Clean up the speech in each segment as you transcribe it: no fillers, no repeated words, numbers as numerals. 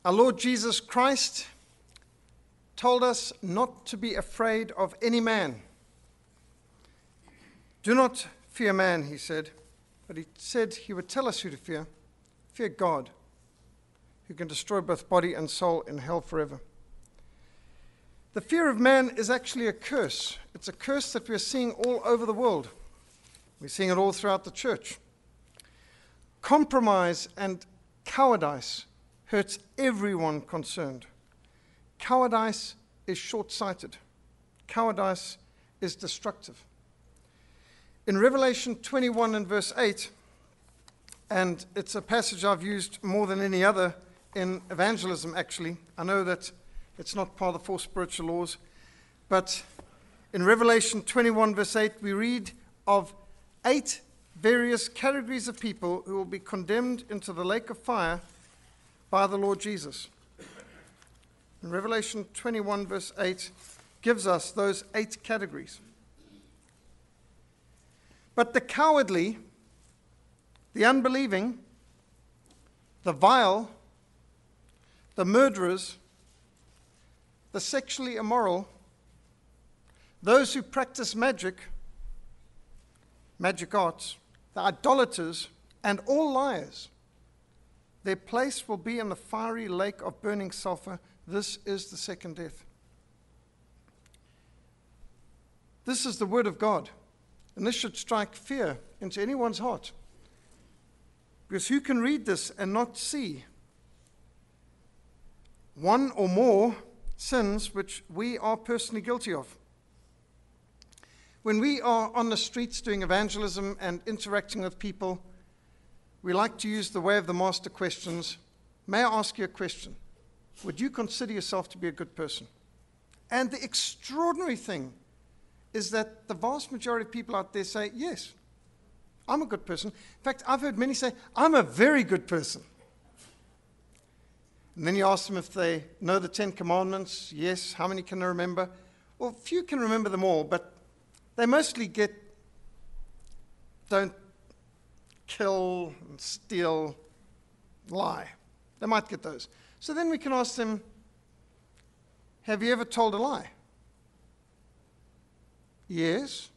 Our Lord Jesus Christ told us not to be afraid of any man. Do not fear man, he said, but he said he would tell us who to fear. Fear God, who can destroy both body and soul in hell forever. The fear of man is actually a curse. It's a curse that we're seeing all over the world. We're seeing it all throughout the church. Compromise and cowardice hurts everyone concerned. Cowardice is short-sighted. Cowardice is destructive. In Revelation 21 and verse 8, and it's a passage I've used more than any other in evangelism, actually. I know that it's not part of the 4 spiritual laws, but in Revelation 21 verse 8, we read of 8 various categories of people who will be condemned into the lake of fire by the Lord Jesus. And Revelation 21 verse 8 gives us those 8 categories. But the cowardly, the unbelieving, the vile, the murderers, the sexually immoral, those who practice magic arts, the idolaters, and all liars, their place will be in the fiery lake of burning sulfur. This is the second death. This is the word of God, and this should strike fear into anyone's heart. Because who can read this and not see one or more sins which we are personally guilty of? When we are on the streets doing evangelism and interacting with people, we like to use the way of the master questions. May I ask you a question? Would you consider yourself to be a good person? And the extraordinary thing is that the vast majority of people out there say, yes, I'm a good person. In fact, I've heard many say, I'm a very good person. And then you ask them if they know the 10 Commandments. Yes. How many can they remember? Well, few can remember them all, but they mostly get don't kill, and steal, lie. They might get those. So then we can ask them, have you ever told a lie? Yes.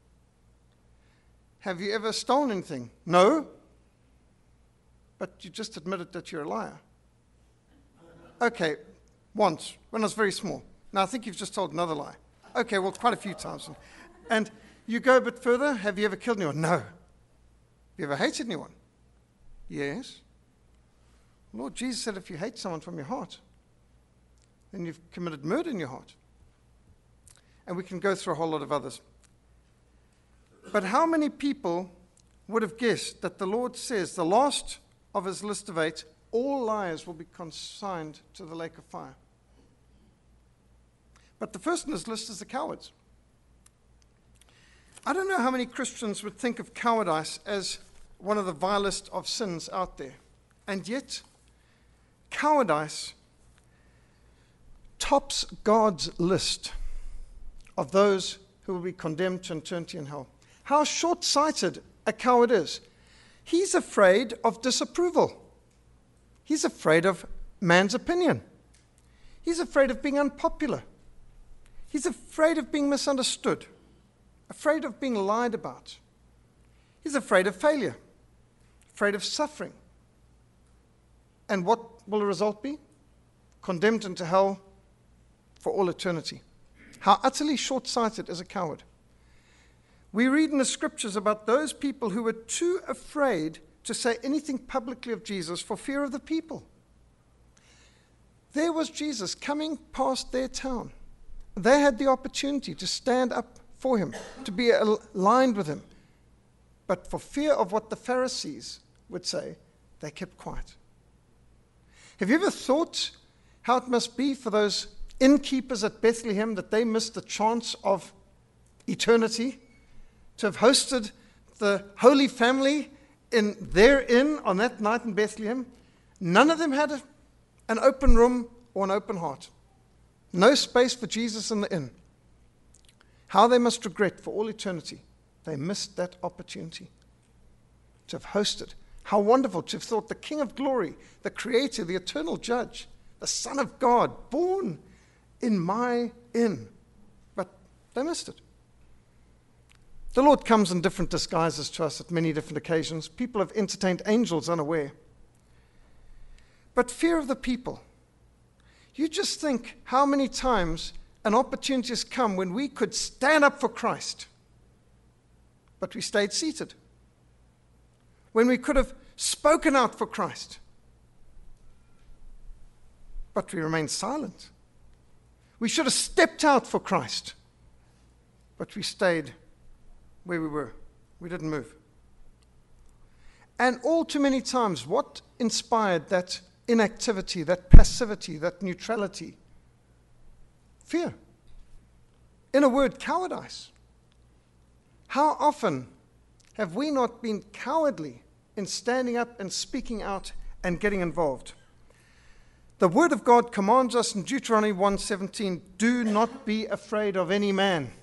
Have you ever stolen anything? No. But you just admitted that you're a liar. Okay, once, when I was very small. Now I think you've just told another lie. Okay, well, quite a few times. And you go a bit further. Have you ever killed anyone? No. Have you ever hated anyone? Yes. Lord Jesus said if you hate someone from your heart, then you've committed murder in your heart. And we can go through a whole lot of others. But how many people would have guessed that the Lord says, the last of his list of 8, all liars will be consigned to the lake of fire? But the first on his list is the cowards. I don't know how many Christians would think of cowardice as one of the vilest of sins out there. And yet, cowardice tops God's list of those who will be condemned to eternity in hell. How short-sighted a coward is. He's afraid of disapproval. He's afraid of man's opinion. He's afraid of being unpopular. He's afraid of being misunderstood, afraid of being lied about. He's afraid of failure, afraid of suffering. And what will the result be? Condemned into hell for all eternity. How utterly short-sighted is a coward. We read in the scriptures about those people who were too afraid to say anything publicly of Jesus for fear of the people. There was Jesus coming past their town. They had the opportunity to stand up for him, to be aligned with him. But for fear of what the Pharisees would say, they kept quiet. Have you ever thought how it must be for those innkeepers at Bethlehem that they missed the chance of eternity, to have hosted the Holy Family in their inn on that night in Bethlehem? None of them had an open room or an open heart. No space for Jesus in the inn. How they must regret for all eternity they missed that opportunity to have hosted. How wonderful to have thought the King of Glory, the Creator, the eternal Judge, the Son of God, born in my inn. But they missed it. The Lord comes in different disguises to us at many different occasions. People have entertained angels unaware. But fear of the people. You just think how many times an opportunity has come when we could stand up for Christ, but we stayed seated. When we could have spoken out for Christ, but we remained silent. We should have stepped out for Christ, but we stayed where we were. We didn't move. And all too many times, what inspired that inactivity, that passivity, that neutrality? Fear. In a word, cowardice. How often have we not been cowardly in standing up and speaking out and getting involved? The Word of God commands us in Deuteronomy 1:17, do not be afraid of any man.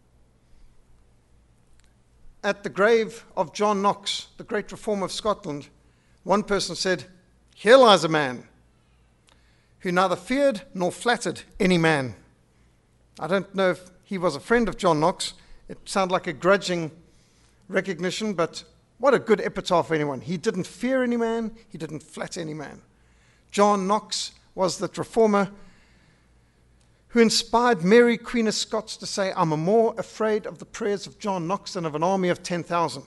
At the grave of John Knox, the great reformer of Scotland, one person said, here lies a man who neither feared nor flattered any man. I don't know if he was a friend of John Knox. It sounded like a grudging recognition, but what a good epitaph for anyone. He didn't fear any man. He didn't flatter any man. John Knox was that reformer who inspired Mary, Queen of Scots, to say, I'm more afraid of the prayers of John Knox than of an army of 10,000.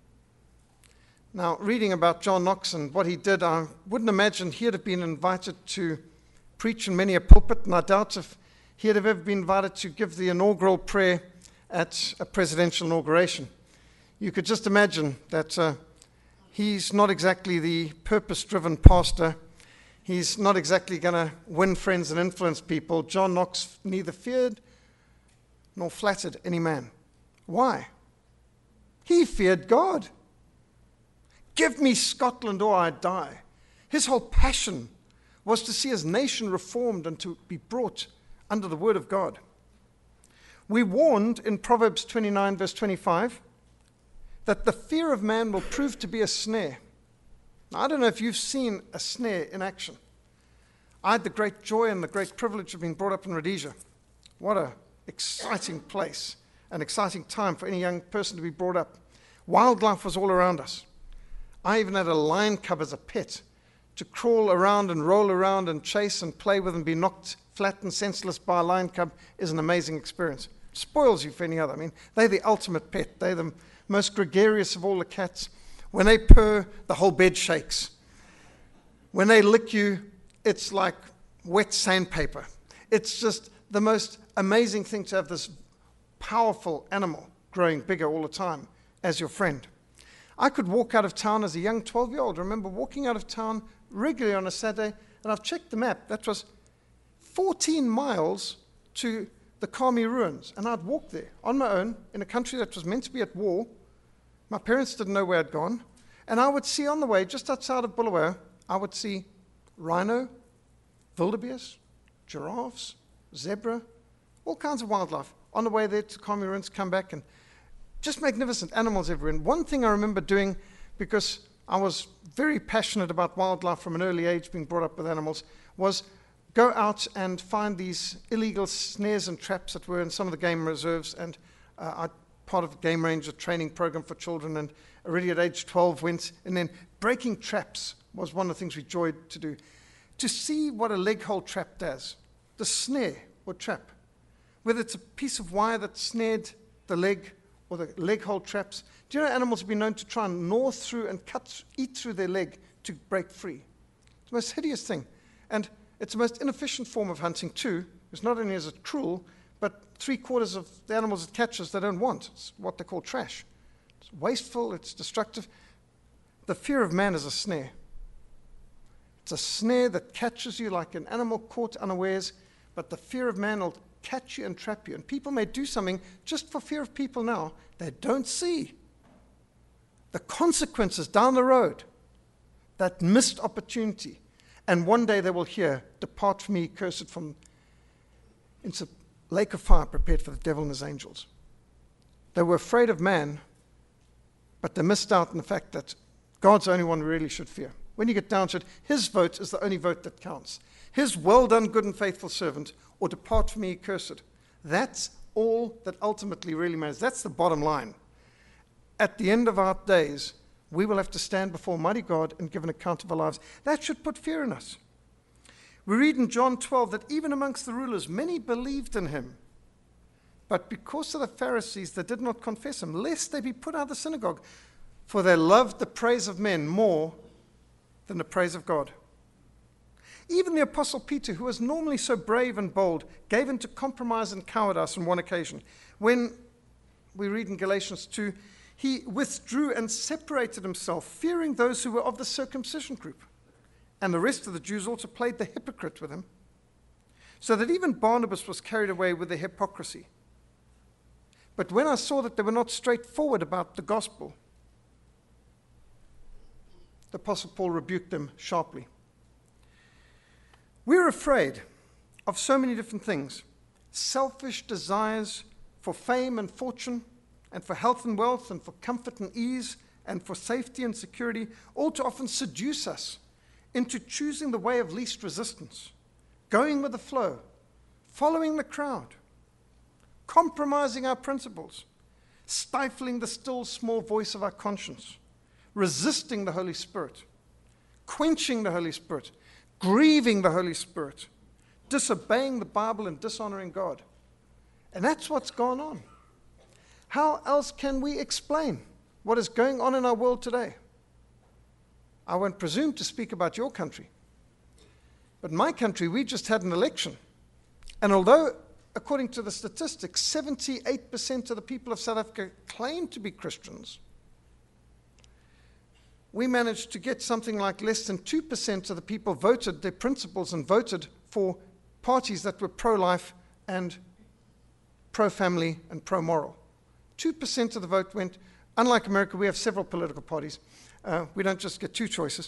Now, reading about John Knox and what he did, I wouldn't imagine he'd have been invited to preach in many a pulpit, and I doubt if he'd have ever been invited to give the inaugural prayer at a presidential inauguration. You could just imagine that he's not exactly the purpose-driven pastor. He's not exactly going to win friends and influence people. John Knox neither feared nor flattered any man. Why? He feared God. Give me Scotland or I die. His whole passion was to see his nation reformed and to be brought under the word of God. We warned in Proverbs 29, verse 25, that the fear of man will prove to be a snare. Now, I don't know if you've seen a snare in action. I had the great joy and the great privilege of being brought up in Rhodesia. What an exciting place, an exciting time for any young person to be brought up. Wildlife was all around us. I even had a lion cub as a pet to crawl around and roll around and chase and play with and be knocked flat and senseless by a lion cub is an amazing experience. Spoils you for any other. I mean, they're the ultimate pet. They're the most gregarious of all the cats. When they purr, the whole bed shakes. When they lick you, it's like wet sandpaper. It's just the most amazing thing to have this powerful animal growing bigger all the time as your friend. I could walk out of town as a young 12-year-old. I remember walking out of town regularly on a Saturday, and I've checked the map. That was 14 miles to the Kami ruins, and I'd walk there on my own in a country that was meant to be at war. My parents didn't know where I'd gone, and I would see on the way, just outside of Bulawayo, I would see rhino, wildebeest, giraffes, zebra, all kinds of wildlife. On the way there to Kami ruins, come back, and just magnificent animals everywhere. And one thing I remember doing, because I was very passionate about wildlife from an early age, being brought up with animals, was go out and find these illegal snares and traps that were in some of the game reserves. And I part of the game ranger training program for children, and already at age 12 went, and then breaking traps was one of the things we enjoyed to do. To see what a leg hole trap does, the snare or trap, whether it's a piece of wire that snared the leg or the leg hole traps. Do you know animals have been known to try and gnaw through and eat through their leg to break free? It's the most hideous thing. And it's the most inefficient form of hunting too, because not only is it cruel, but 3/4 of the animals it catches they don't want. It's what they call trash. It's wasteful, it's destructive. The fear of man is a snare. It's a snare that catches you like an animal caught unawares, but the fear of man will catch you and trap you. And people may do something just for fear of people now they don't see the consequences down the road, that missed opportunity. And one day they will hear, depart from me, cursed from, it's a lake of fire prepared for the devil and his angels. They were afraid of man, but they missed out on the fact that God's the only one we really should fear. when you get down to it, his vote is the only vote that counts. His well done, good and faithful servant, or depart from me, ye cursed. That's all that ultimately really matters. That's the bottom line. At the end of our days, we will have to stand before Almighty God and give an account of our lives. That should put fear in us. We read in John 12 that even amongst the rulers, many believed in him. But because of the Pharisees, they did not confess him, lest they be put out of the synagogue. For they loved the praise of men more than the praise of God. Even the Apostle Peter, who was normally so brave and bold, gave in to compromise and cowardice on one occasion. When we read in Galatians 2, he withdrew and separated himself, fearing those who were of the circumcision group. And the rest of the Jews also played the hypocrite with him, so that even Barnabas was carried away with their hypocrisy. But when I saw that they were not straightforward about the gospel, the Apostle Paul rebuked them sharply. We're afraid of so many different things. Selfish desires for fame and fortune, and for health and wealth, and for comfort and ease, and for safety and security, all too often seduce us into choosing the way of least resistance, going with the flow, following the crowd, compromising our principles, stifling the still small voice of our conscience, resisting the Holy Spirit, quenching the Holy Spirit, grieving the Holy Spirit, disobeying the Bible and dishonoring God. And that's what's gone on. How else can we explain what is going on in our world today? I won't presume to speak about your country, but in my country, we just had an election. And although, according to the statistics, 78% of the people of South Africa claim to be Christians, we managed to get something like less than 2% of the people voted their principles and voted for parties that were pro-life and pro-family and pro-moral. 2% of the vote went, unlike America, we have several political parties. We don't just get two choices.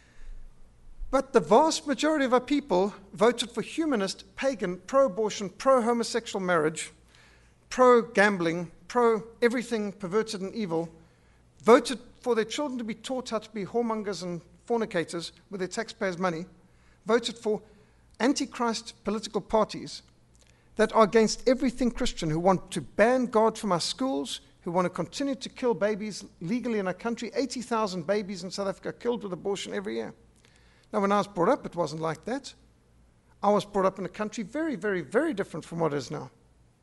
But the vast majority of our people voted for humanist, pagan, pro-abortion, pro-homosexual marriage, pro-gambling, pro-everything perverted and evil, voted for their children to be taught how to be whoremongers and fornicators with their taxpayers' money, voted for antichrist political parties that are against everything Christian, who want to ban God from our schools, who want to continue to kill babies legally in our country. 80,000 babies in South Africa are killed with abortion every year. Now, when I was brought up, it wasn't like that. I was brought up in a country very, very, very different from what it is now.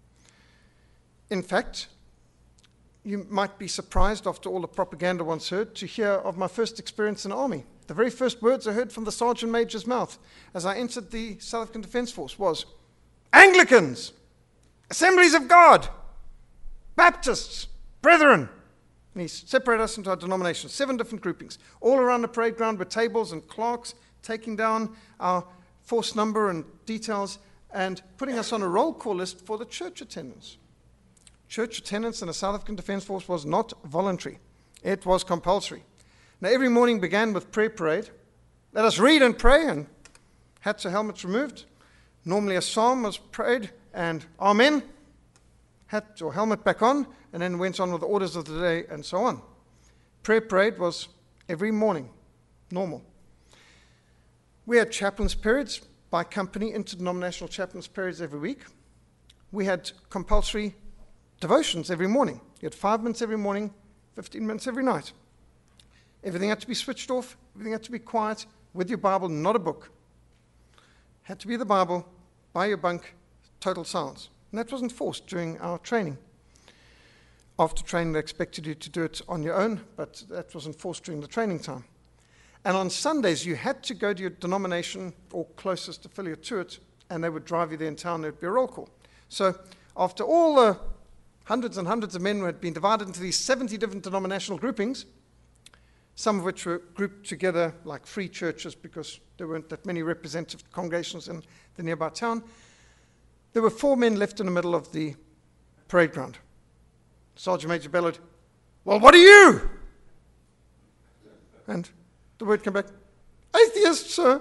In fact, you might be surprised, after all the propaganda once heard, to hear of my first experience in the army. The very first words I heard from the Sergeant Major's mouth as I entered the South African Defence Force was, Anglicans, Assemblies of God, Baptists, Brethren. And he separated us into our denominations, 7 different groupings, all around the parade ground with tables and clerks taking down our force number and details and putting us on a roll call list for the church attendance. Church attendance in the South African Defence Force was not voluntary. It was compulsory. Now, every morning began with prayer parade. Let us read and pray, and hats or helmets removed. Normally a psalm was prayed, and Amen, hat or helmet back on, and then went on with the orders of the day, and so on. Prayer parade was every morning, normal. We had chaplains periods by company, interdenominational chaplains periods every week. We had compulsory devotions every morning. You had 5 minutes every morning, 15 minutes every night. Everything had to be switched off, everything had to be quiet, with your Bible, not a book. Had to be the Bible, by your bunk, total silence. And that wasn't forced during our training. After training, they expected you to do it on your own, but that wasn't forced during the training time. And on Sundays, you had to go to your denomination or closest affiliate to it, and they would drive you there in town. There would be a roll call. So after all the hundreds and hundreds of men who had been divided into these 70 different denominational groupings, some of which were grouped together like free churches because there weren't that many representative congregations in the nearby town, there were 4 men left in the middle of the parade ground. Sergeant Major bellowed, "Well, what are you?" And the word came back, "Atheist, sir."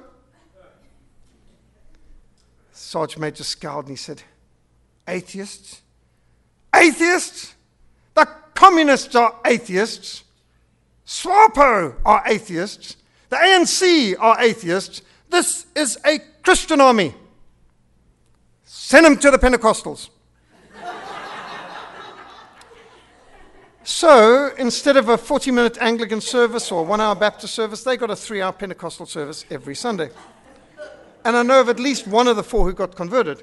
Sergeant Major scowled and he said, "Atheists? Atheists? The communists are atheists. SWAPO are atheists. The ANC are atheists. This is a Christian army. Send them to the Pentecostals. So instead of a 40-minute Anglican service or a 1-hour Baptist service, they got a 3-hour Pentecostal service every Sunday. And I know of at least one of the 4 who got converted.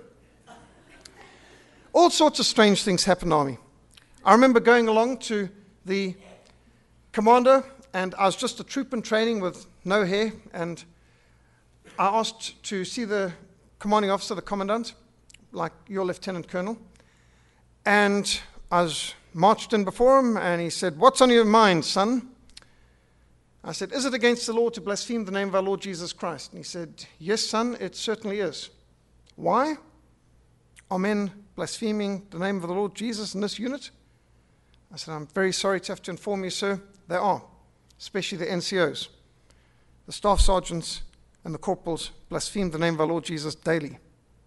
All sorts of strange things happen in the army. I remember going along to the commander, and I was just a troop in training with no hair, and I asked to see the commanding officer, the commandant, like your lieutenant colonel, and I was marched in before him, and he said, "What's on your mind, son?" I said, "Is it against the law to blaspheme the name of our Lord Jesus Christ?" And he said, "Yes, son, it certainly is." "Why? Are men blaspheming the name of the Lord Jesus in this unit?" I said, "I'm very sorry to have to inform you, sir, they are, especially the NCOs. The staff sergeants and the corporals blaspheme the name of our Lord Jesus daily." He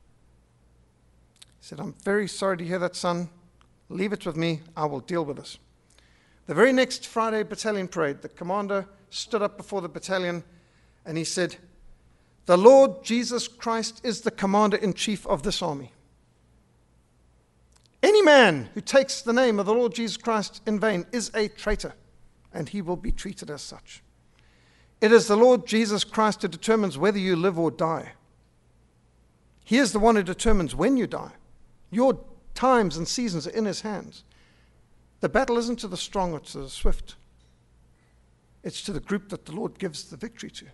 said, "I'm very sorry to hear that, son. Leave it with me. I will deal with this." The very next Friday battalion parade, the commander stood up before the battalion and he said, "The Lord Jesus Christ is the commander-in-chief of this army. Any man who takes the name of the Lord Jesus Christ in vain is a traitor, and he will be treated as such. It is the Lord Jesus Christ who determines whether you live or die. He is the one who determines when you die. Your times and seasons are in his hands. The battle isn't to the strong or to the swift. It's to the group that the Lord gives the victory to.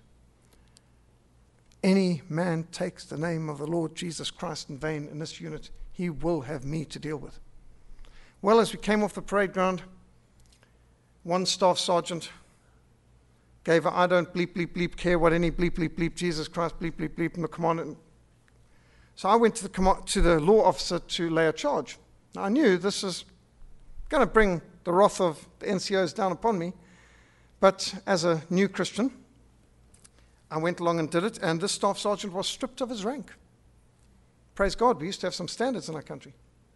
Any man takes the name of the Lord Jesus Christ in vain in this unit, he will have me to deal with." Well, as we came off the parade ground, one staff sergeant gave a "I don't bleep, bleep, bleep care what any bleep, bleep, bleep, Jesus Christ, bleep, bleep, bleep," and the commander. So I went to the law officer to lay a charge. Now, I knew this is going to bring the wrath of the NCOs down upon me, but as a new Christian, I went along and did it, and this staff sergeant was stripped of his rank. Praise God, we used to have some standards in our country.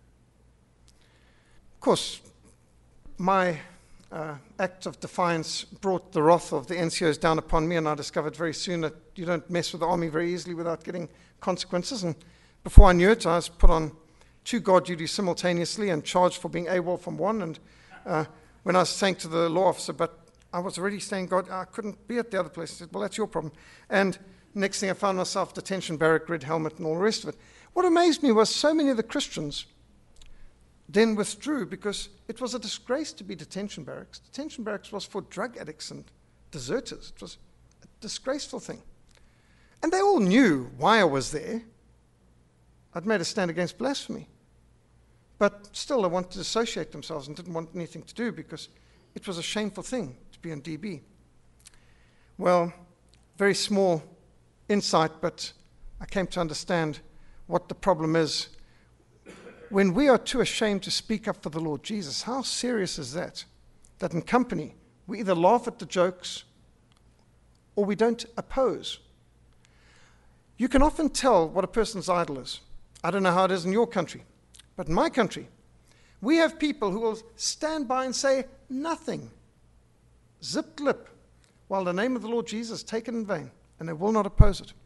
Of course, my act of defiance brought the wrath of the NCOs down upon me, and I discovered very soon that you don't mess with the army very easily without getting consequences. And before I knew it, I was put on 2 guard duties simultaneously and charged for being AWOL from one. And when I was saying to the law officer, "But I was already saying, God, I couldn't be at the other place," he said, "Well, that's your problem." And next thing I found myself detention barrack, red helmet, and all the rest of it. What amazed me was so many of the Christians then withdrew because it was a disgrace to be detention barracks. Detention barracks was for drug addicts and deserters. It was a disgraceful thing. And they all knew why I was there. I'd made a stand against blasphemy. But still, they wanted to associate themselves and didn't want anything to do because it was a shameful thing to be in DB. Well, very small insight, but I came to understand what the problem is. When we are too ashamed to speak up for the Lord Jesus, how serious is that? That in company, we either laugh at the jokes or we don't oppose. You can often tell what a person's idol is. I don't know how it is in your country, but in my country, we have people who will stand by and say nothing, zip lip, while the name of the Lord Jesus is taken in vain, and they will not oppose it.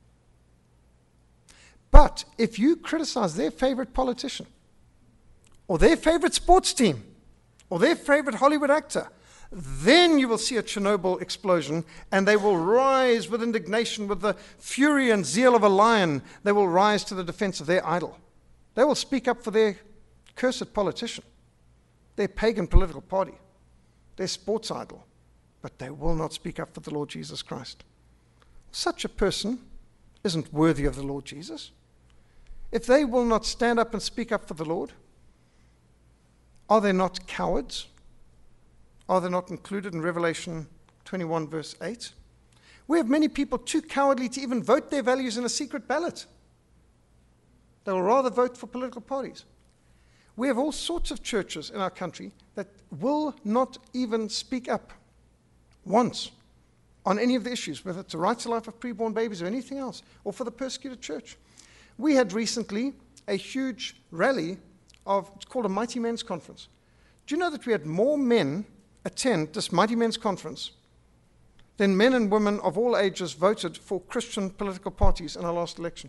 But if you criticize their favorite politician, or their favorite sports team, or their favorite Hollywood actor, then you will see a Chernobyl explosion, and they will rise with indignation, with the fury and zeal of a lion. They will rise to the defense of their idol. They will speak up for their cursed politician, their pagan political party, their sports idol, but they will not speak up for the Lord Jesus Christ. Such a person isn't worthy of the Lord Jesus. If they will not stand up and speak up for the Lord, are they not cowards? Are they not included in Revelation 21, verse 8? We have many people too cowardly to even vote their values in a secret ballot. They will rather vote for political parties. We have all sorts of churches in our country that will not even speak up once on any of the issues, whether it's the right to life of preborn babies or anything else, or for the persecuted church. We had recently a huge rally it's called a Mighty Men's Conference. Do you know that we had more men attend this Mighty Men's Conference then men and women of all ages voted for Christian political parties in our last election.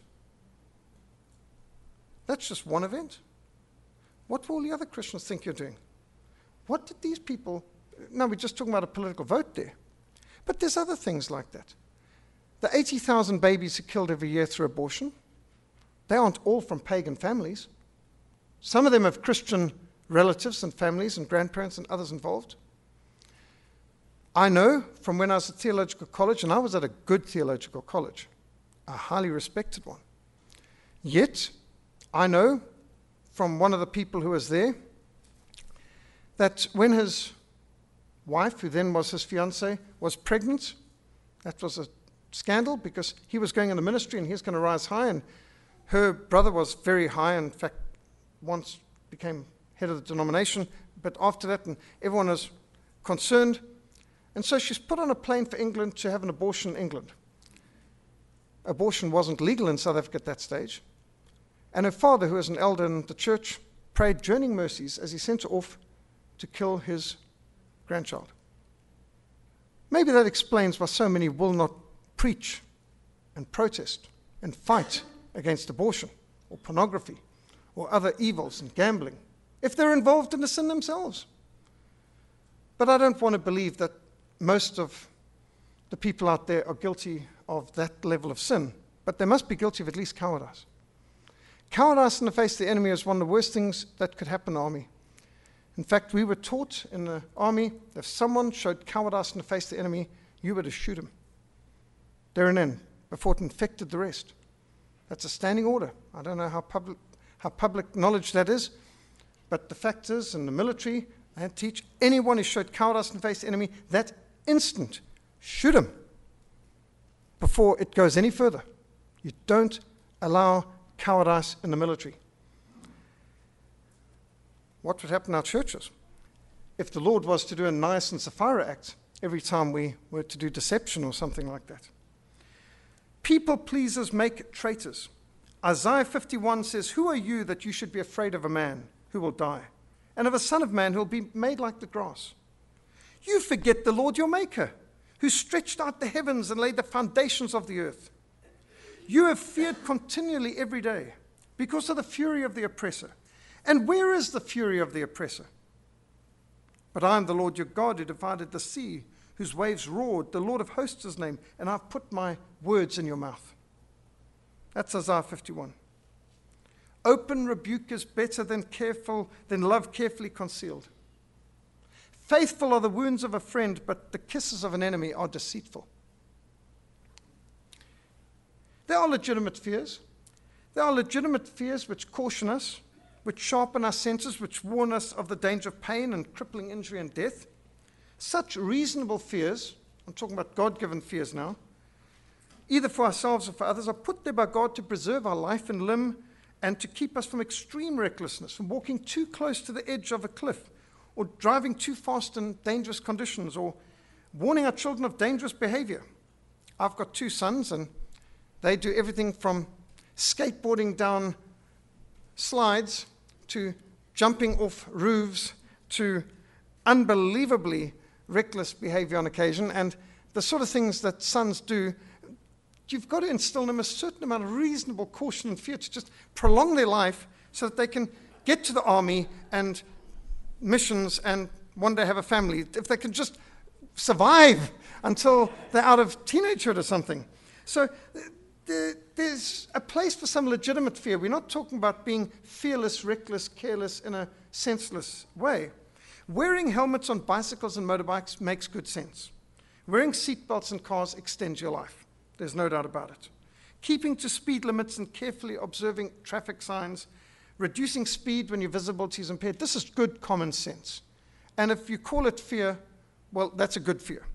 That's just one event. What will all the other Christians think you're doing? What did these people... Now, we're just talking about a political vote there. But there's other things like that. The 80,000 babies are killed every year through abortion. They aren't all from pagan families. Some of them have Christian relatives and families and grandparents and others involved. I know from when I was at theological college, and I was at a good theological college, a highly respected one. Yet, I know from one of the people who was there that when his wife, who then was his fiancée, was pregnant, that was a scandal because he was going into ministry and he was going to rise high, and her brother was very high, in fact, once became head of the denomination, but after that, and everyone was concerned. And so she's put on a plane for England to have an abortion in England. Abortion wasn't legal in South Africa at that stage. And her father, who was an elder in the church, prayed journeying mercies as he sent her off to kill his grandchild. Maybe that explains why so many will not preach and protest and fight against abortion or pornography or other evils and gambling if they're involved in the sin themselves. But I don't want to believe that most of the people out there are guilty of that level of sin, but they must be guilty of at least cowardice. Cowardice in the face of the enemy is one of the worst things that could happen in the army. In fact, we were taught in the army that if someone showed cowardice in the face of the enemy, you were to shoot him there and then, before it infected the rest. That's a standing order. I don't know how public knowledge that is, but the fact is, in the military, they teach anyone who showed cowardice in the face of the enemy, that instant, shoot him before it goes any further. You don't allow cowardice in the military. What would happen in our churches if the Lord was to do a Ananias and Sapphira act every time we were to do deception or something like that? People pleasers make traitors. Isaiah 51 says, "Who are you that you should be afraid of a man who will die, and of a son of man who will be made like the grass? You forget the Lord your Maker, who stretched out the heavens and laid the foundations of the earth. You have feared continually every day because of the fury of the oppressor. And where is the fury of the oppressor? But I am the Lord your God, who divided the sea, whose waves roared. The Lord of hosts is his name, and I've put my words in your mouth." That's Isaiah 51. Open rebuke is better than love carefully concealed. Faithful are the wounds of a friend, but the kisses of an enemy are deceitful. There are legitimate fears. There are legitimate fears which caution us, which sharpen our senses, which warn us of the danger of pain and crippling injury and death. Such reasonable fears, I'm talking about God-given fears now, either for ourselves or for others, are put there by God to preserve our life and limb and to keep us from extreme recklessness, from walking too close to the edge of a cliff, or driving too fast in dangerous conditions, or warning our children of dangerous behavior. I've got 2 sons, and they do everything from skateboarding down slides to jumping off roofs to unbelievably reckless behavior on occasion, and the sort of things that sons do. You've got to instill in them a certain amount of reasonable caution and fear to just prolong their life so that they can get to the army and missions and one day have a family. If they can just survive until they're out of teenagehood or something. So there's a place for some legitimate fear. We're not talking about being fearless, reckless, careless in a senseless way. Wearing helmets on bicycles and motorbikes makes good sense. Wearing seatbelts in cars extends your life. There's no doubt about it. Keeping to speed limits and carefully observing traffic signs, reducing speed when your visibility is impaired, this is good common sense. And if you call it fear, well, that's a good fear.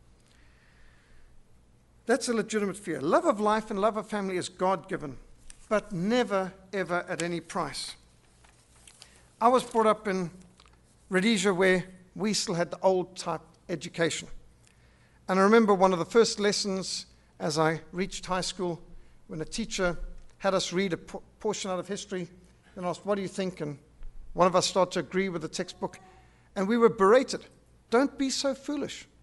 That's a legitimate fear. Love of life and love of family is God-given, but never, ever at any price. I was brought up in Rhodesia where we still had the old type education. And I remember one of the first lessons as I reached high school when a teacher had us read a portion out of history and asked, "What do you think?" And one of us started to agree with the textbook. And we were berated. "Don't be so foolish.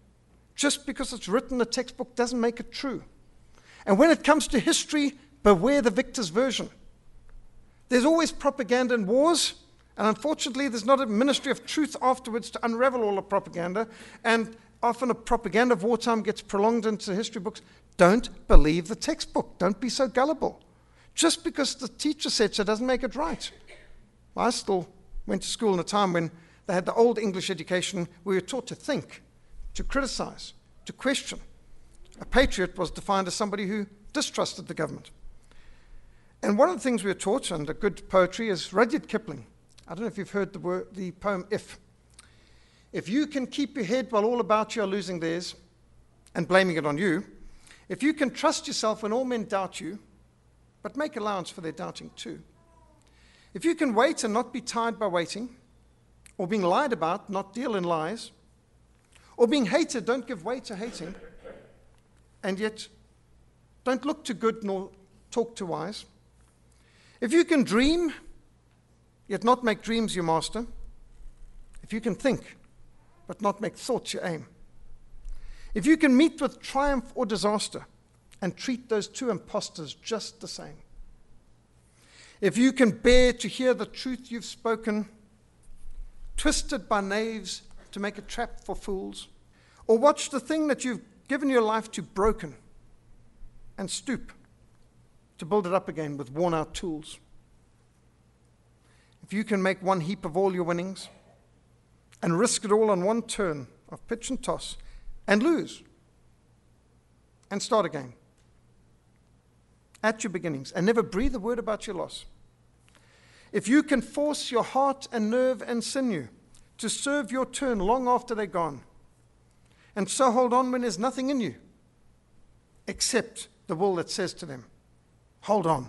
Just because it's written in a textbook doesn't make it true. And when it comes to history, beware the victor's version. There's always propaganda in wars, and unfortunately there's not a ministry of truth afterwards to unravel all the propaganda, and often a propaganda of wartime gets prolonged into history books. Don't believe the textbook. Don't be so gullible. Just because the teacher said so doesn't make it right. I still went to school in a time when they had the old English education. We were taught to think, to criticize, to question. A patriot was defined as somebody who distrusted the government. And one of the things we were taught, and a good poetry, is Rudyard Kipling. I don't know if you've heard the poem If. If you can keep your head while all about you are losing theirs and blaming it on you, if you can trust yourself when all men doubt you, but make allowance for their doubting too. If you can wait and not be tired by waiting, or being lied about, not deal in lies, or being hated, don't give way to hating, and yet don't look too good nor talk too wise. If you can dream, yet not make dreams your master, if you can think, but not make thoughts your aim, if you can meet with triumph or disaster, and treat those two impostors just the same, if you can bear to hear the truth you've spoken, twisted by knaves to make a trap for fools, or watch the thing that you've given your life to broken, and stoop to build it up again with worn-out tools. If you can make one heap of all your winnings and risk it all on one turn of pitch and toss and lose and start again at your beginnings and never breathe a word about your loss. If you can force your heart and nerve and sinew to serve your turn long after they're gone, and so hold on when there's nothing in you except the will that says to them, hold on.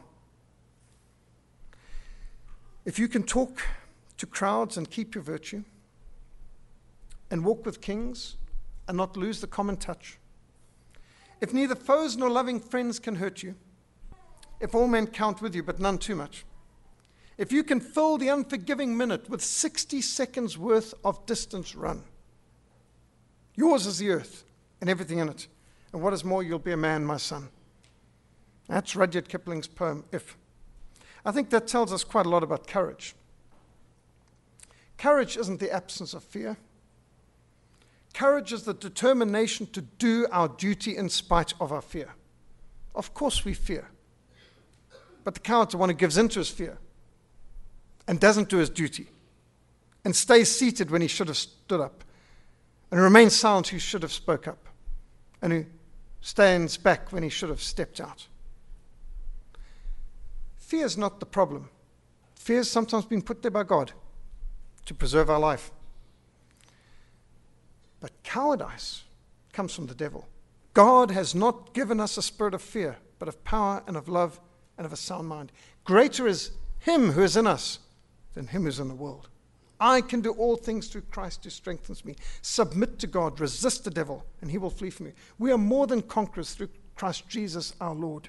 If you can talk to crowds and keep your virtue, and walk with kings and not lose the common touch, if neither foes nor loving friends can hurt you, if all men count with you but none too much, if you can fill the unforgiving minute with 60 seconds worth of distance run, yours is the earth and everything in it, and what is more, you'll be a man, my son. That's Rudyard Kipling's poem, If. I think that tells us quite a lot about courage. Courage isn't the absence of fear. Courage is the determination to do our duty in spite of our fear. Of course we fear. But the coward's the one who gives in to his fear and doesn't do his duty and stays seated when he should have stood up and remains silent who should have spoke up and who stands back when he should have stepped out. Fear is not the problem. Fear has sometimes been put there by God to preserve our life. But cowardice comes from the devil. God has not given us a spirit of fear, but of power and of love and of a sound mind. Greater is him who is in us than him who is in the world. I can do all things through Christ who strengthens me. Submit to God, resist the devil, and he will flee from you. We are more than conquerors through Christ Jesus our Lord.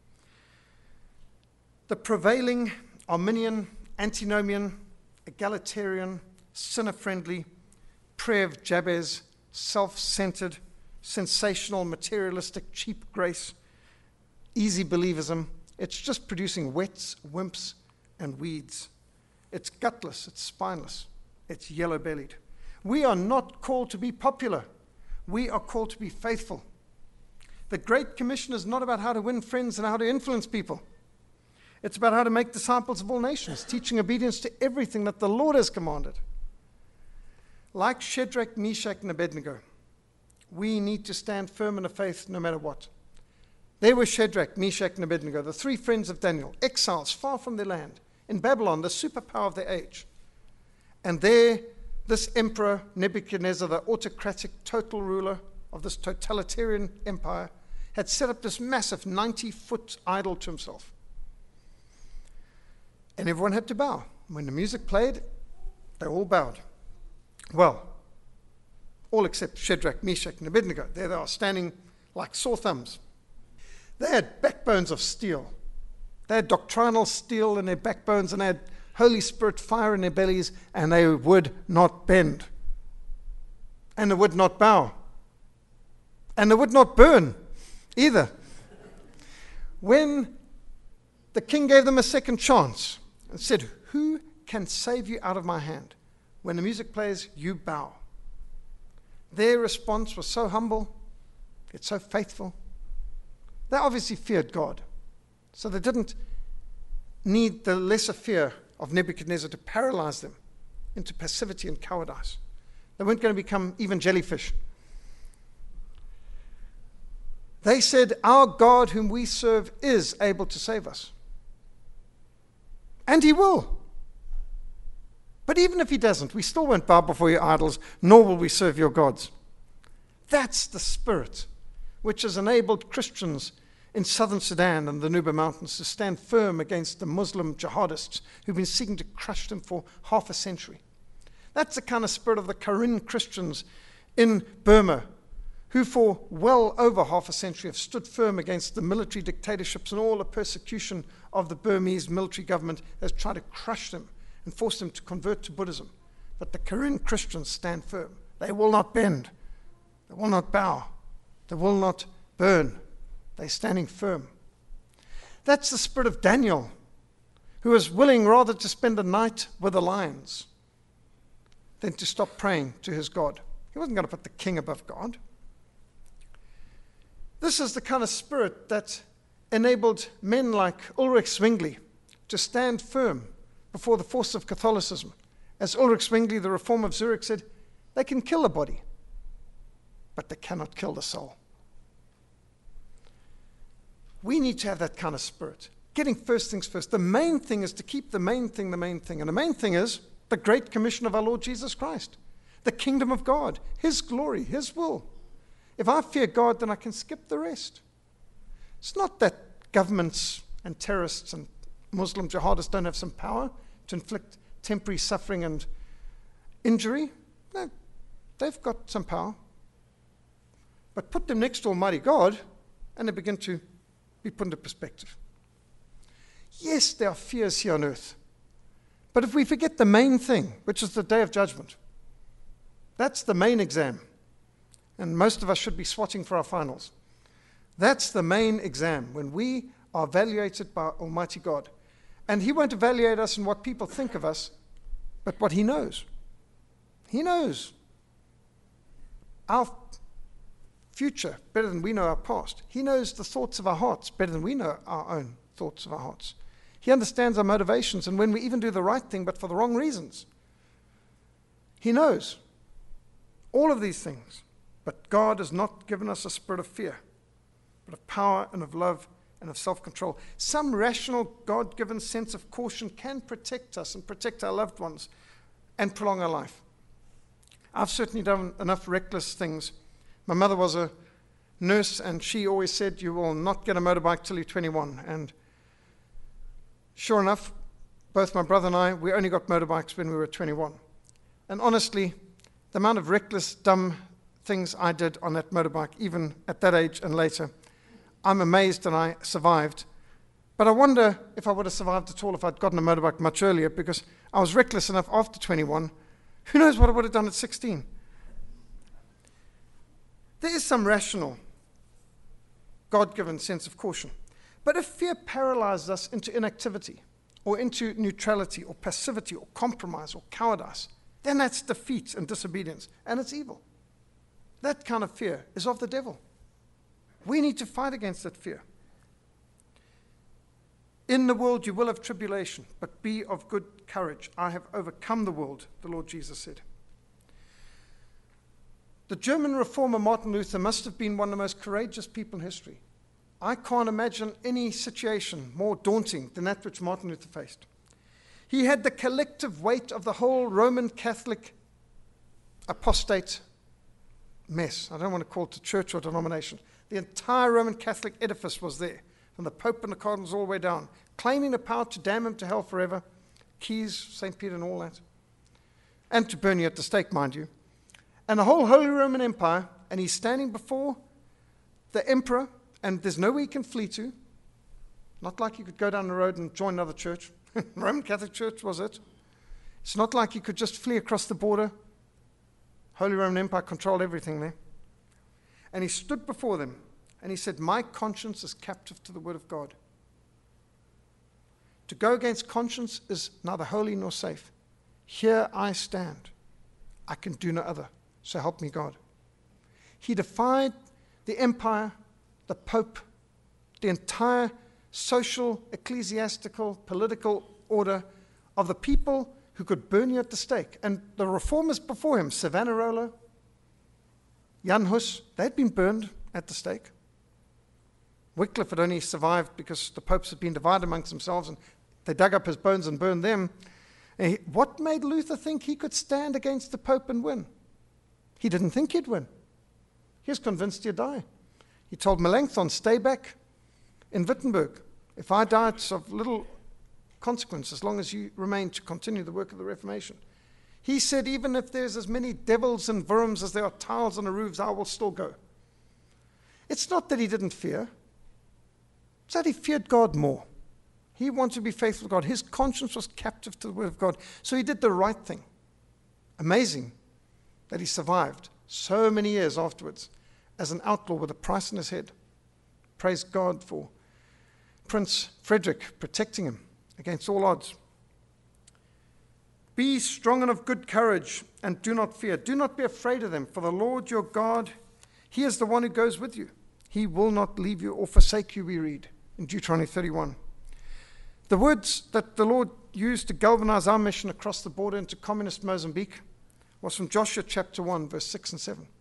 The prevailing Arminian, antinomian, egalitarian, sinner-friendly, prayer of Jabez, self-centered, sensational, materialistic, cheap grace, easy believism, it's just producing wets, wimps, and weeds. It's gutless, it's spineless, it's yellow-bellied. We are not called to be popular. We are called to be faithful. The Great Commission is not about how to win friends and how to influence people. It's about how to make disciples of all nations, teaching obedience to everything that the Lord has commanded. Like Shadrach, Meshach, and Abednego, we need to stand firm in the faith no matter what. There were Shadrach, Meshach, and Abednego, the three friends of Daniel, exiles far from their land, in Babylon, the superpower of their age. And there, this emperor, Nebuchadnezzar, the autocratic total ruler of this totalitarian empire, had set up this massive 90-foot idol to himself. And everyone had to bow. When the music played, they all bowed. Well, all except Shadrach, Meshach, and Abednego. There they are, standing like sore thumbs. They had backbones of steel. They had doctrinal steel in their backbones, and they had Holy Spirit fire in their bellies, and they would not bend. And they would not bow. And they would not burn either. When the king gave them a second chance and said, who can save you out of my hand? When the music plays, you bow. Their response was so humble, yet so faithful. They obviously feared God. So they didn't need the lesser fear of Nebuchadnezzar to paralyze them into passivity and cowardice. They weren't going to become even jellyfish. They said, our God whom we serve is able to save us. And he will. But even if he doesn't, we still won't bow before your idols, nor will we serve your gods. That's the spirit which has enabled Christians in southern Sudan and the Nuba Mountains to stand firm against the Muslim jihadists who've been seeking to crush them for half a century. That's the kind of spirit of the Karen Christians in Burma, who for well over half a century have stood firm against the military dictatorships and all the persecution of the Burmese military government has tried to crush them and force them to convert to Buddhism. But the Karen Christians stand firm. They will not bend. They will not bow. They will not burn. They're standing firm. That's the spirit of Daniel, who was willing rather to spend a night with the lions than to stop praying to his God. He wasn't going to put the king above God. This is the kind of spirit that enabled men like Ulrich Zwingli to stand firm before the force of Catholicism. As Ulrich Zwingli, the Reformer of Zurich, said, they can kill a body, but they cannot kill the soul. We need to have that kind of spirit. Getting first things first. The main thing is to keep the main thing the main thing. And the main thing is the great commission of our Lord Jesus Christ. The kingdom of God. His glory. His will. If I fear God, then I can skip the rest. It's not that governments and terrorists and Muslim jihadists don't have some power to inflict temporary suffering and injury. No, they've got some power. But put them next to Almighty God, and they begin to be put into perspective. Yes, there are fears here on earth. But if we forget the main thing, which is the day of judgment, that's the main exam. And most of us should be swatting for our finals. That's the main exam, when we are evaluated by Almighty God. And he won't evaluate us in what people think of us, but what he knows. He knows our future better than we know our past. He knows the thoughts of our hearts better than we know our own thoughts of our hearts. He understands our motivations, and when we even do the right thing but for the wrong reasons. He knows all of these things. But God has not given us a spirit of fear, but of power and of love and of self-control. Some rational, God-given sense of caution can protect us and protect our loved ones and prolong our life. I've certainly done enough reckless things. My mother was a nurse, and she always said, you will not get a motorbike till you're 21. And sure enough, both my brother and I, we only got motorbikes when we were 21. And honestly, the amount of reckless, dumb things I did on that motorbike, even at that age and later, I'm amazed that I survived. But I wonder if I would have survived at all if I'd gotten a motorbike much earlier, because I was reckless enough after 21. Who knows what I would have done at 16? There is some rational, God-given sense of caution. But if fear paralyzes us into inactivity, or into neutrality, or passivity, or compromise, or cowardice, then that's defeat and disobedience, and it's evil. That kind of fear is of the devil. We need to fight against that fear. In the world you will have tribulation, but be of good courage. I have overcome the world, the Lord Jesus said. The German reformer Martin Luther must have been one of the most courageous people in history. I can't imagine any situation more daunting than that which Martin Luther faced. He had the collective weight of the whole Roman Catholic apostate mess. I don't want to call it a church or denomination. The entire Roman Catholic edifice was there, from the Pope and the Cardinals all the way down, claiming the power to damn him to hell forever, keys, St. Peter and all that, and to burn you at the stake, mind you. And the whole Holy Roman Empire, and he's standing before the emperor, and there's nowhere he can flee to. Not like he could go down the road and join another church. Roman Catholic Church was it. It's not like he could just flee across the border. Holy Roman Empire controlled everything there. And he stood before them, and he said, my conscience is captive to the word of God. To go against conscience is neither holy nor safe. Here I stand. I can do no other. So help me God. He defied the empire, the Pope, the entire social, ecclesiastical, political order of the people who could burn you at the stake. And the reformers before him, Savonarola, Jan Hus, they'd been burned at the stake. Wycliffe had only survived because the popes had been divided amongst themselves, and they dug up his bones and burned them. And what made Luther think he could stand against the Pope and win? He didn't think he'd win. He was convinced he'd die. He told Melanchthon, stay back in Wittenberg. If I die, it's of little consequence as long as you remain to continue the work of the Reformation. He said, even if there's as many devils and worms as there are tiles on the roofs, I will still go. It's not that he didn't fear. It's that he feared God more. He wanted to be faithful to God. His conscience was captive to the word of God. So he did the right thing. Amazing that he survived so many years afterwards as an outlaw with a price on his head. Praise God for Prince Frederick protecting him against all odds. Be strong and of good courage, and do not fear. Do not be afraid of them, for the Lord your God, he is the one who goes with you. He will not leave you or forsake you, we read in Deuteronomy 31. The words that the Lord used to galvanize our mission across the border into communist Mozambique was from Joshua chapter 1, verse 6 and 7.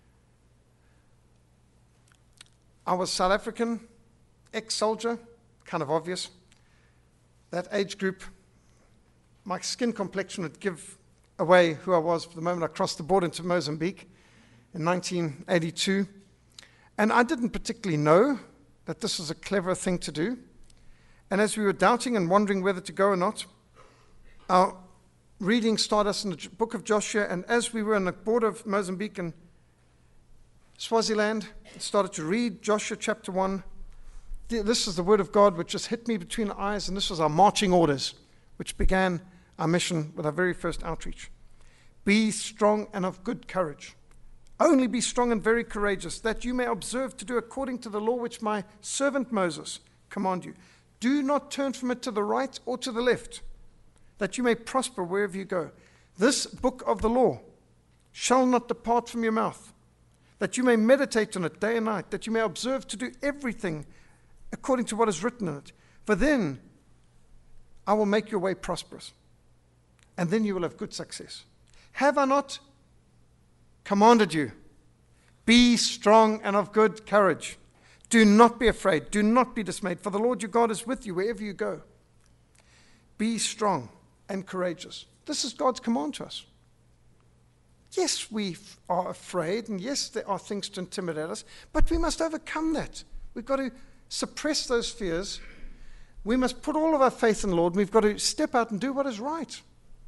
I was South African, ex-soldier, kind of obvious. That age group, my skin complexion would give away who I was for the moment I crossed the border into Mozambique in 1982. And I didn't particularly know that this was a clever thing to do. And as we were doubting and wondering whether to go or not, our reading started us in the book of Joshua, and as we were on the border of Mozambique and Swaziland, started to read Joshua chapter 1. This is the word of God which just hit me between the eyes, and this was our marching orders, which began our mission with our very first outreach. Be strong and of good courage. Only be strong and very courageous, that you may observe to do according to the law which my servant Moses command you. Do not turn from it to the right or to the left, that you may prosper wherever you go. This book of the law shall not depart from your mouth, that you may meditate on it day and night, that you may observe to do everything according to what is written in it. For then I will make your way prosperous, and then you will have good success. Have I not commanded you? Be strong and of good courage. Do not be afraid. Do not be dismayed, for the Lord your God is with you wherever you go. Be strong and courageous. This is God's command to us. Yes, we are afraid, and yes, there are things to intimidate us, but we must overcome that. We've got to suppress those fears. We must put all of our faith in the Lord, and we've got to step out and do what is right.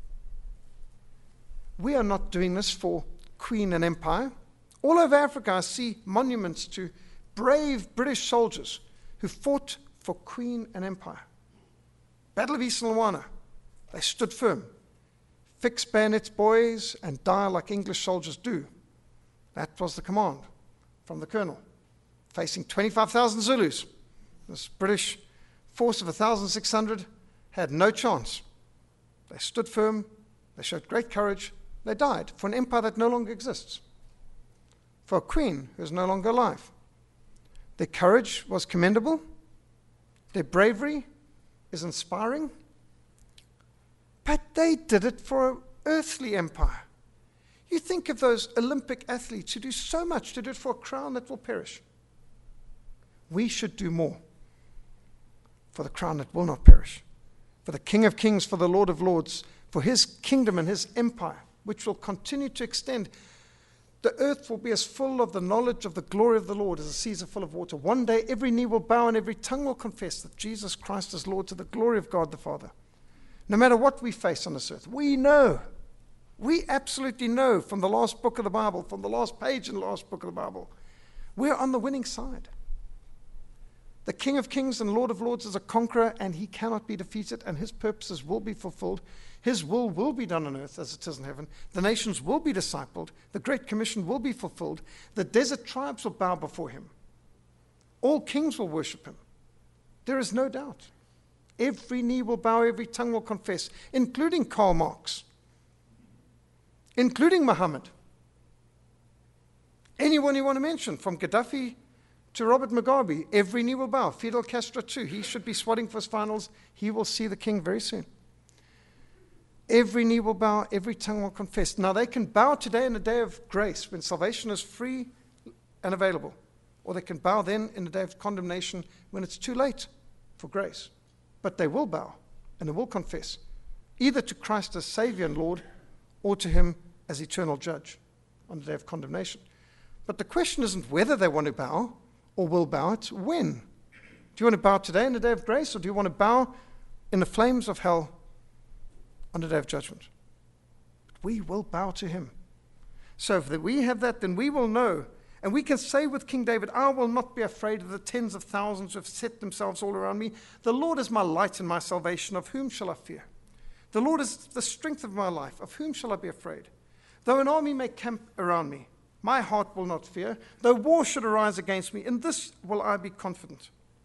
We are not doing this for Queen and Empire. All over Africa, I see monuments to brave British soldiers who fought for Queen and Empire. Battle of East Luana, they stood firm. Fix bayonets, boys, and die like English soldiers do. That was the command from the colonel, facing 25,000 Zulus. This British force of 1,600 had no chance. They stood firm, they showed great courage, they died for an empire that no longer exists, for a queen who is no longer alive. Their courage was commendable, their bravery is inspiring, but they did it for an earthly empire. You think of those Olympic athletes who do so much to do it for a crown that will perish. We should do more for the crown that will not perish, for the King of Kings, for the Lord of Lords, for his kingdom and his empire, which will continue to extend. The earth will be as full of the knowledge of the glory of the Lord as the seas are full of water. One day every knee will bow and every tongue will confess that Jesus Christ is Lord, to the glory of God the Father. No matter what we face on this earth, we know, we absolutely know from the last book of the Bible, from the last page in the last book of the Bible, we're on the winning side. The King of Kings and Lord of Lords is a conqueror, and he cannot be defeated, and his purposes will be fulfilled. His will be done on earth as it is in heaven. The nations will be discipled. The Great Commission will be fulfilled. The desert tribes will bow before him. All kings will worship him. There is no doubt. Every knee will bow, every tongue will confess, including Karl Marx, including Muhammad. Anyone you want to mention, from Gaddafi to Robert Mugabe, every knee will bow. Fidel Castro too. He should be swatting for his finals. He will see the king very soon. Every knee will bow, every tongue will confess. Now they can bow today in the day of grace when salvation is free and available. Or they can bow then in the day of condemnation when it's too late for grace. But they will bow and they will confess, either to Christ as Savior and Lord or to him as eternal judge on the day of condemnation. But the question isn't whether they want to bow or will bow, it's when. Do you want to bow today in the day of grace, or do you want to bow in the flames of hell on the day of judgment? We will bow to him. So if we have that, then we will know. And we can say with King David, I will not be afraid of the tens of thousands who have set themselves all around me. The Lord is my light and my salvation. Of whom shall I fear? The Lord is the strength of my life. Of whom shall I be afraid? Though an army may camp around me, my heart will not fear. Though war should arise against me, in this will I be confident.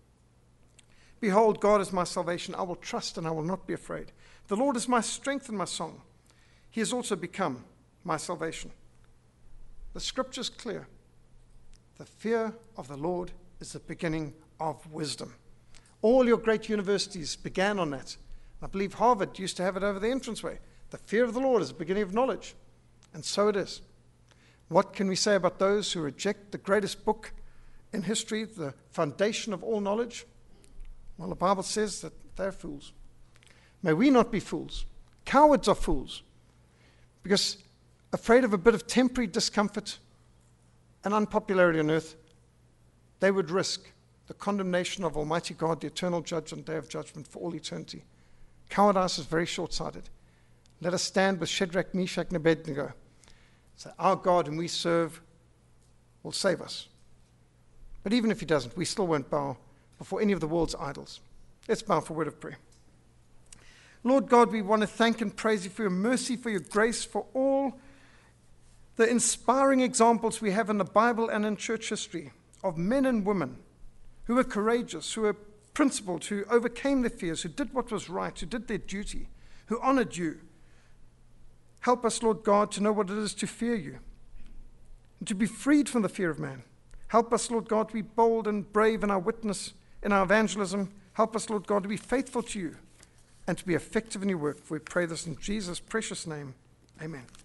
Behold, God is my salvation. I will trust and I will not be afraid. The Lord is my strength and my song. He has also become my salvation. The scripture is clear. The fear of the Lord is the beginning of wisdom. All your great universities began on that. I believe Harvard used to have it over the entranceway. The fear of the Lord is the beginning of knowledge. And so it is. What can we say about those who reject the greatest book in history, the foundation of all knowledge? Well, the Bible says that they're fools. May we not be fools. Cowards are fools, because afraid of a bit of temporary discomfort and unpopularity on earth, they would risk the condemnation of Almighty God, the eternal judge on the day of judgment for all eternity. Cowardice is very short-sighted. Let us stand with Shadrach, Meshach, and Abednego. Say, our God whom we serve will save us. But even if he doesn't, we still won't bow before any of the world's idols. Let's bow for a word of prayer. Lord God, we want to thank and praise you for your mercy, for your grace, for all the inspiring examples we have in the Bible and in church history of men and women who were courageous, who were principled, who overcame their fears, who did what was right, who did their duty, who honored you. Help us, Lord God, to know what it is to fear you and to be freed from the fear of man. Help us, Lord God, to be bold and brave in our witness, in our evangelism. Help us, Lord God, to be faithful to you and to be effective in your work. For we pray this in Jesus' precious name. Amen.